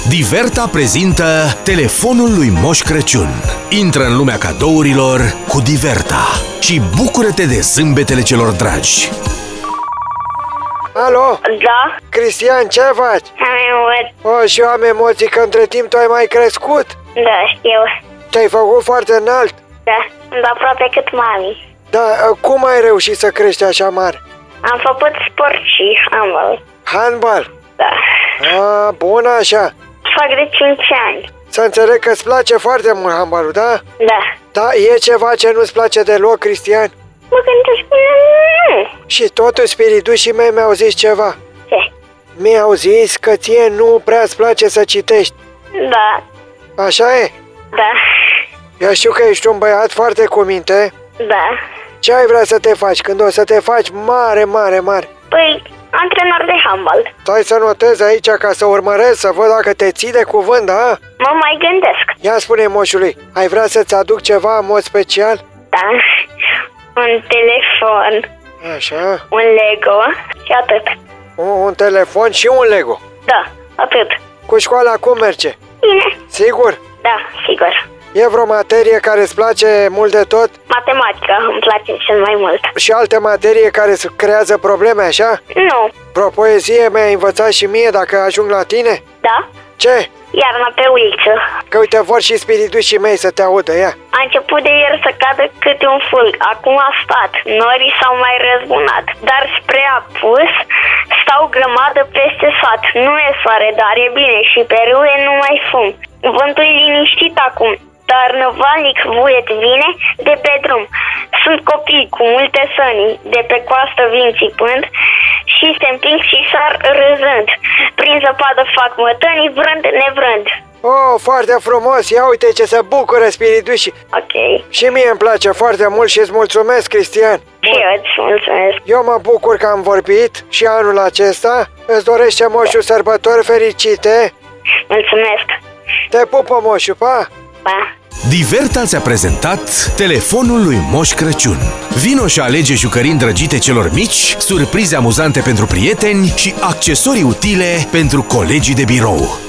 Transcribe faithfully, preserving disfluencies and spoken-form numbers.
Diverta prezintă Telefonul lui Moș Crăciun. Intră în lumea cadourilor cu Diverta și bucură-te de zâmbetele celor dragi. Alo? Da? Cristian, ce faci? Am emoții. O, și eu am emoții că între timp tu ai mai crescut. Da, știu. Te-ai făcut foarte înalt. Da, sunt aproape cât mami. Da, cum ai reușit să crești așa mare? Am făcut sport și handbal. Handbal? Da. A, bun așa. Fac de cinci ani. Să înțeleg că îți place foarte mult handbalul, da? Da. Da, e ceva ce nu-ți place deloc, Cristian? Mă gândesc până nu. Și totuși spiridușii mei mi-au zis ceva. Ce? Mi-au zis că ție nu prea-ți place să citești. Da. Așa e? Da. Eu știu că ești un băiat foarte cu minte. Da. Ce ai vrea să te faci când o să te faci mare, mare, mare? Păi, antrenor de handbal. Stai să notez aici ca să urmăresc, să văd dacă te ții de cuvânt, da? Mă mai gândesc. Ia spune moșului, ai vrea să-ți aduc ceva în mod special? Da. Un telefon. Așa. Un Lego. Și atât. Un, un telefon și un Lego. Da, atât. Cu școala cum merge? Bine. Sigur? Da, sigur. E vreo materie care îți place mult de tot? Matematica îmi place cel mai mult. Și alte materie care îți creează probleme, așa? Nu. Vreo poezie mi-ai învățat și mie dacă ajung la tine? Da? Ce? Iarna pe uliță. Că uite, vor și spiridușii mei să te audă, ia. A început de ieri să cadă câte un fulg. Acum a stat. Norii s-au mai răzbunat. Dar spre apus stau grămadă peste sat. Nu e soare, dar e bine și pe râe nu mai fum. Vântul e liniștit acum, dar năvalnic vuiet vine de pe drum. Sunt copii cu multe săni, de pe coastă vin țipând și se împing și sar râzând. Prin zăpadă fac mătănii, vrând nevrând. Oh, foarte frumos! Ia uite ce se bucură spiridușii! Ok. Și mie îmi place foarte mult și îți mulțumesc, Cristian! Și eu îți mulțumesc. Eu mă bucur că am vorbit și anul acesta. Îți dorește moșul sărbători fericite! Mulțumesc! Te pupă, moșu, pa! Pa! Diverta ți-a prezentat Telefonul lui Moș Crăciun. Vino și alege jucării îndrăgite celor mici, surprize amuzante pentru prieteni și accesorii utile pentru colegii de birou.